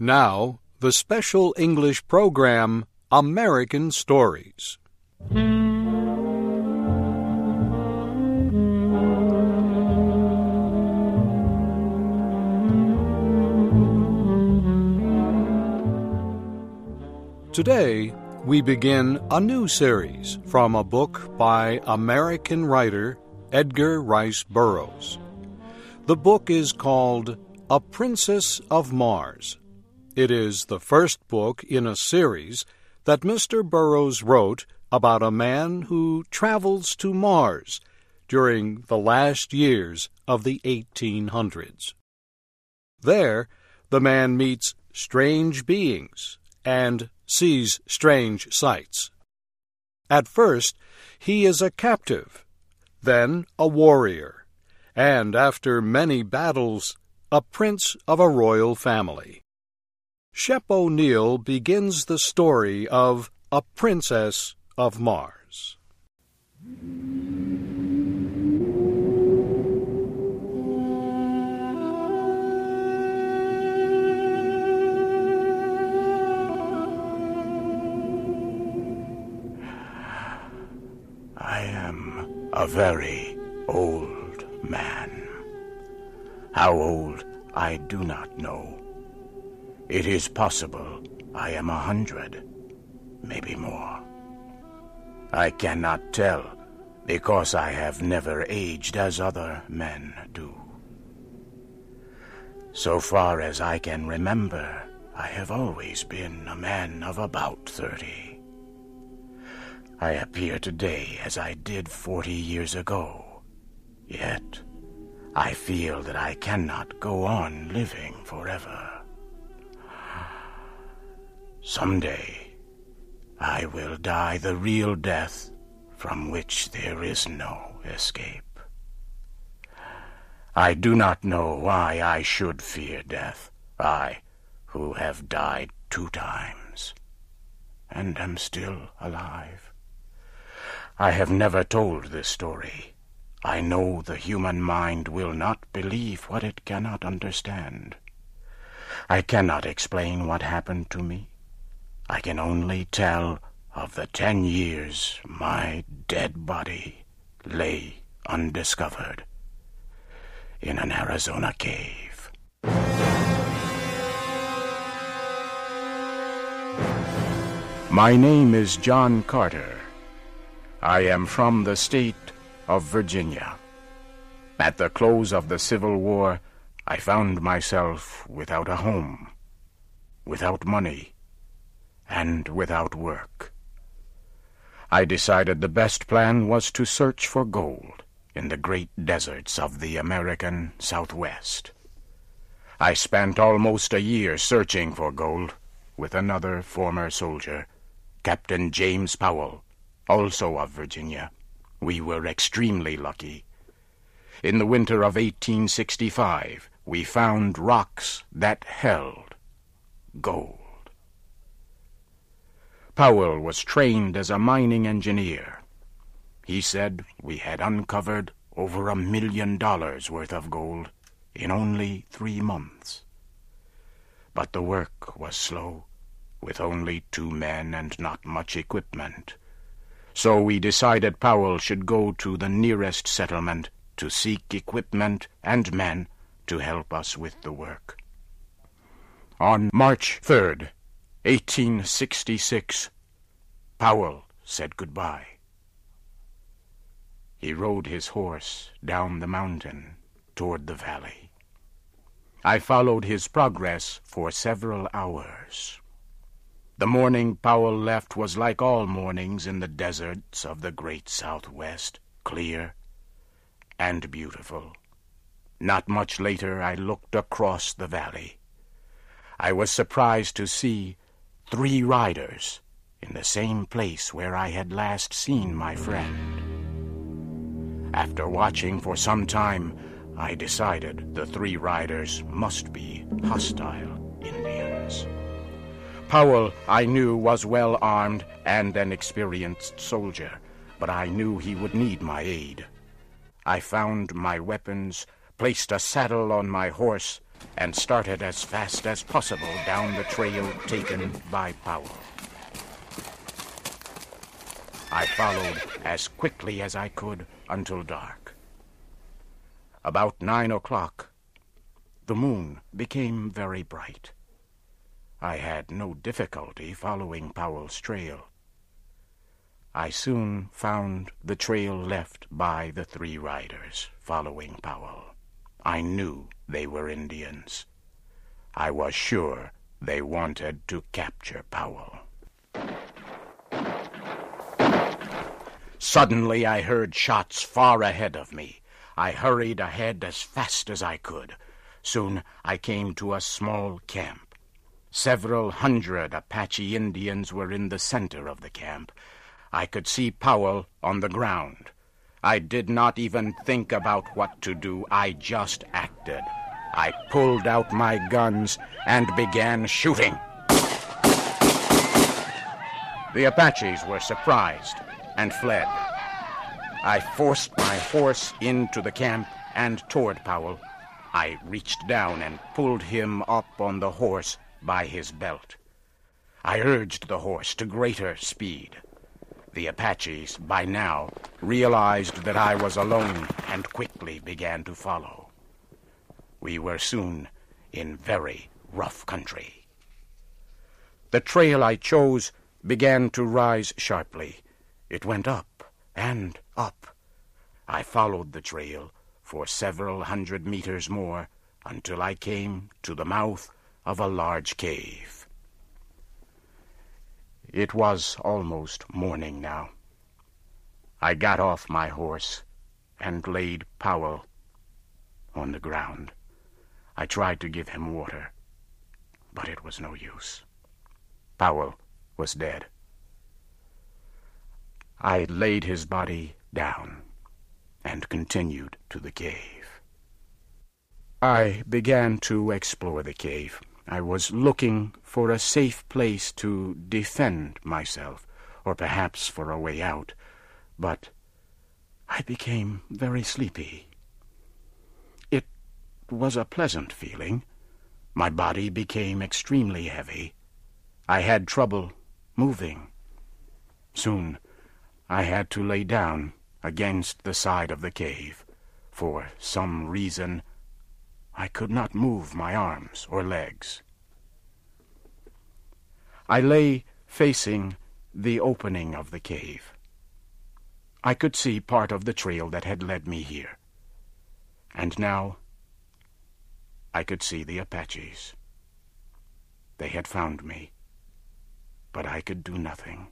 Now, the special English program, American Stories. Today, we begin a new series from a book by American writer Edgar Rice Burroughs. The book is called A Princess of Mars. It is the first book in a series that Mr. Burroughs wrote about a man who travels to Mars during the last years of the 1800s. There, the man meets strange beings and sees strange sights. At first, he is a captive, then a warrior, and after many battles, a prince of a royal family. Shep O'Neal begins the story of A Princess of Mars. I am a very old man. How old, I do not know. It is possible I am 100, maybe more. I cannot tell because I have never aged as other men do. So far as I can remember, I have always been a man of about 30. I appear today as I did 40 years ago, yet I feel that I cannot go on living forever. Someday, I will die the real death from which there is no escape. I do not know why I should fear death, I who have died 2 times, and am still alive. I have never told this story. I know the human mind will not believe what it cannot understand. I cannot explain what happened to me. I can only tell of the 10 years my dead body lay undiscovered in an Arizona cave. My name is John Carter. I am from the state of Virginia. At the close of the Civil War, I found myself without a home, without money, and without work. I decided the best plan was to search for gold in the great deserts of the American Southwest. I spent almost a year searching for gold with another former soldier, Captain James Powell, also of Virginia. We were extremely lucky. In the winter of 1865, we found rocks that held gold. Powell was trained as a mining engineer. He said we had uncovered over $1 million worth of gold in only 3 months. But the work was slow, with only 2 men and not much equipment. So we decided Powell should go to the nearest settlement to seek equipment and men to help us with the work. On March 3rd, 1866, Powell said goodbye. He rode his horse down the mountain toward the valley. I followed his progress for several hours. The morning Powell left was like all mornings in the deserts of the great Southwest, clear and beautiful. Not much later, I looked across the valley. I was surprised to see 3 riders in the same place where I had last seen my friend. After watching for some time, I decided the 3 riders must be hostile Indians. Powell, I knew, was well armed and an experienced soldier, but I knew he would need my aid. I found my weapons, placed a saddle on my horse, and started as fast as possible down the trail taken by Powell. I followed as quickly as I could until dark. About 9 o'clock, the moon became very bright. I had no difficulty following Powell's trail. I soon found the trail left by the 3 riders following Powell. I knew they were Indians. I was sure they wanted to capture Powell. Suddenly I heard shots far ahead of me. I hurried ahead as fast as I could. Soon I came to a small camp. Several hundred Apache Indians were in the center of the camp. I could see Powell on the ground. I did not even think about what to do. I just acted. I pulled out my guns and began shooting. The Apaches were surprised and fled. I forced my horse into the camp and toward Powell. I reached down and pulled him up on the horse by his belt. I urged the horse to greater speed. The Apaches, by now, realized that I was alone and quickly began to follow. We were soon in very rough country. The trail I chose began to rise sharply. It went up and up. I followed the trail for several hundred meters more until I came to the mouth of a large cave. It was almost morning now. I got off my horse and laid Powell on the ground. I tried to give him water, but it was no use. Powell was dead. I laid his body down and continued to the cave. I began to explore the cave. I was looking for a safe place to defend myself, or perhaps for a way out, but I became very sleepy. It was a pleasant feeling. My body became extremely heavy. I had trouble moving. Soon I had to lay down against the side of the cave. For some reason, I could not move my arms or legs. I lay facing the opening of the cave. I could see part of the trail that had led me here. And now I could see the Apaches. They had found me, but I could do nothing.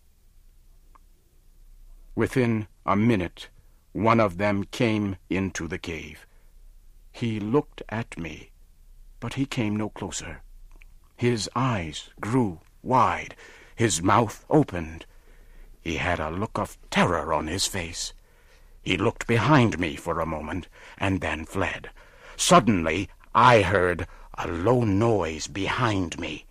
Within a minute, one of them came into the cave. He looked at me, but he came no closer. His eyes grew wide. His mouth opened. He had a look of terror on his face. He looked behind me for a moment and then fled. Suddenly, I heard a low noise behind me.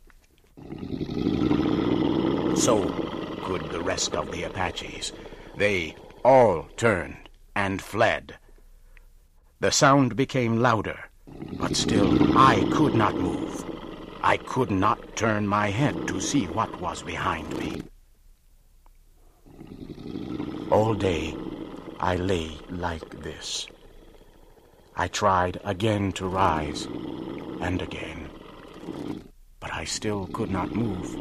So could the rest of the Apaches. They all turned and fled. The sound became louder, but still I could not move. I could not turn my head to see what was behind me. All day I lay like this. I tried again to rise, and again, but I still could not move.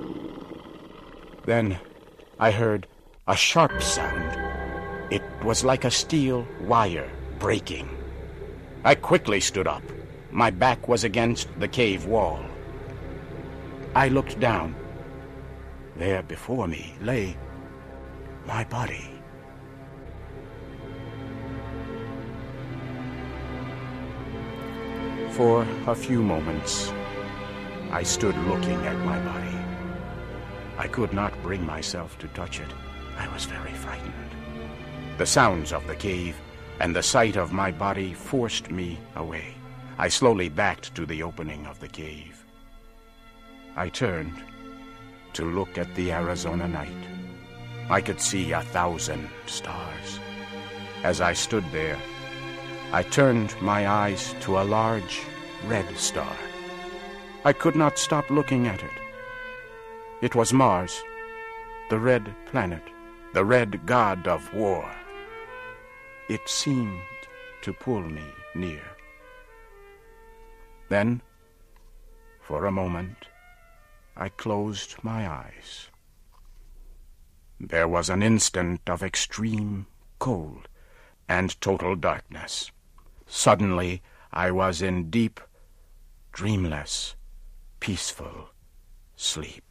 Then I heard a sharp sound. It was like a steel wire breaking. I quickly stood up. My back was against the cave wall. I looked down. There before me lay my body. For a few moments, I stood looking at my body. I could not bring myself to touch it. I was very frightened. The sounds of the cave and the sight of my body forced me away. I slowly backed to the opening of the cave. I turned to look at the Arizona night. I could see 1,000 stars. As I stood there, I turned my eyes to a large red star. I could not stop looking at it. It was Mars, the red planet, the red god of war. It seemed to pull me near. Then, for a moment, I closed my eyes. There was an instant of extreme cold and total darkness. Suddenly, I was in deep, dreamless, peaceful sleep.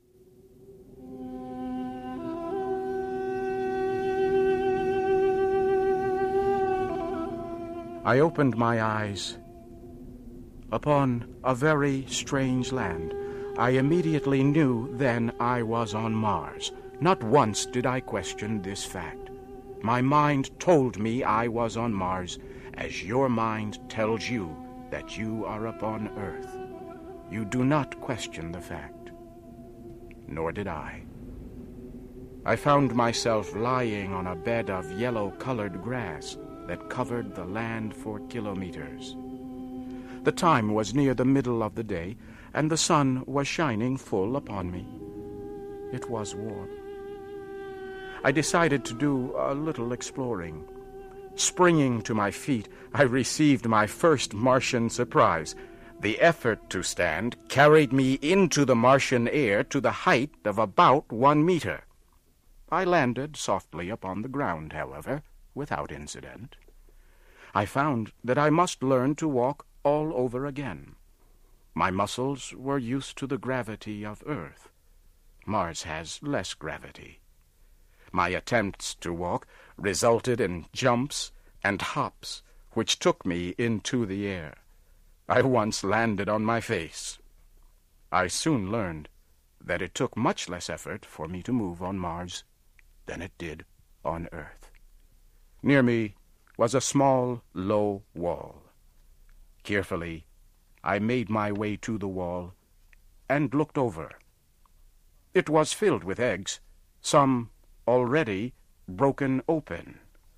I opened my eyes upon a very strange land. I immediately knew then I was on Mars. Not once did I question this fact. My mind told me I was on Mars, as your mind tells you that you are upon Earth. You do not question the fact. Nor did I. I found myself lying on a bed of yellow-colored grass that covered the land for kilometers. The time was near the middle of the day, and the sun was shining full upon me. It was warm. I decided to do a little exploring. Springing to my feet, I received my first Martian surprise. The effort to stand carried me into the Martian air to the height of about 1 meter. I landed softly upon the ground, however, without incident. I found that I must learn to walk all over again. My muscles were used to the gravity of Earth. Mars has less gravity. My attempts to walk resulted in jumps and hops, which took me into the air. I once landed on my face. I soon learned that it took much less effort for me to move on Mars than it did on Earth. Near me was a small, low wall. Carefully, I made my way to the wall and looked over. It was filled with eggs, some already broken open.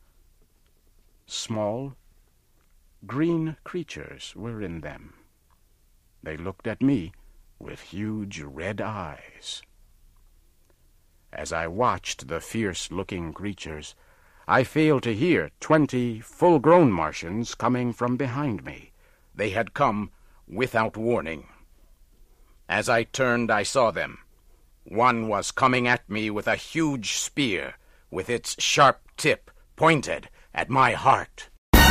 Small, green creatures were in them. They looked at me with huge red eyes. As I watched the fierce-looking creatures, I failed to hear 20 full-grown Martians coming from behind me. They had come without warning. As I turned, I saw them. One was coming at me with a huge spear, with its sharp tip pointed at my heart.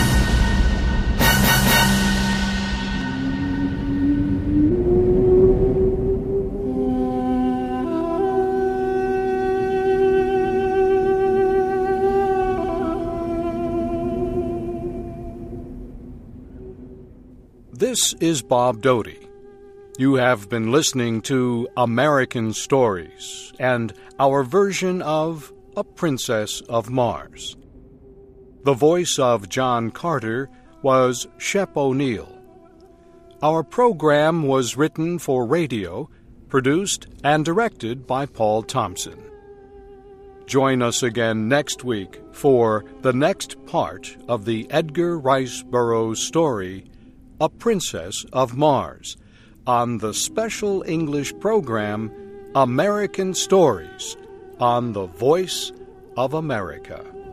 This is Bob Doty. You have been listening to American Stories and our version of A Princess of Mars. The voice of John Carter was Shep O'Neill. Our program was written for radio, produced and directed by Paul Thompson. Join us again next week for the next part of the Edgar Rice Burroughs story, A Princess of Mars, on the special English program American Stories on the Voice of America.